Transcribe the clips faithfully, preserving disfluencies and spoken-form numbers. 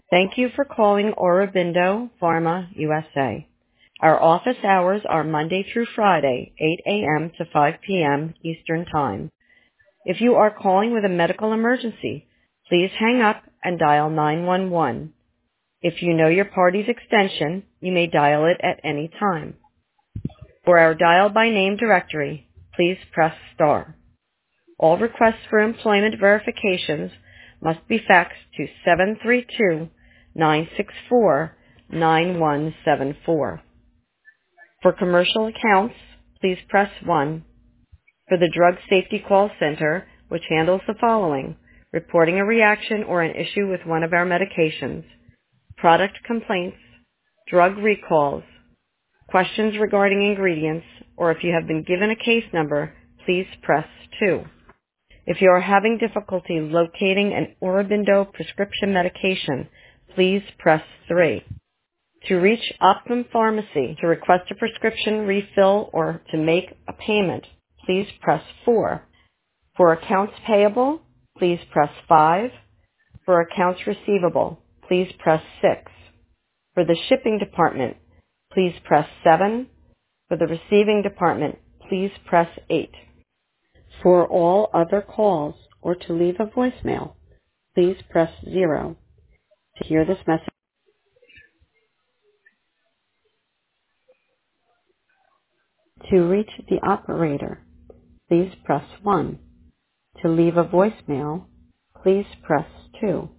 Thank you for calling Aurobindo Pharma U S A. Our office hours are Monday through Friday, eight a.m. to five p.m. Eastern Time. If you are calling with a medical emergency, please hang up and dial nine one one. If you know your party's extension, you may dial it at any time. For our dial by name directory, please press star. All requests for employment verifications must be faxed to seven three two, nine six four, nine one seven four. For commercial accounts, please press one. For the Drug Safety Call Center, which handles the following: reporting a reaction or an issue with one of our medications, product complaints, drug recalls, questions regarding ingredients, or if you have been given a case number, please press two. If you are having difficulty locating an Aurobindo prescription medication, please press three. To reach Optum Pharmacy to request a prescription refill or to make a payment, please press four. For accounts payable, please press five. For accounts receivable, please press six. For the shipping department, please press seven. For the receiving department, please press eight. For all other calls or to leave a voicemail, please press zero. To hear this message, to reach the operator, please press one. To leave a voicemail, please press two.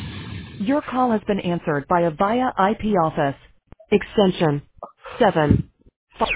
Your call has been answered by a Via I P office. Extension seven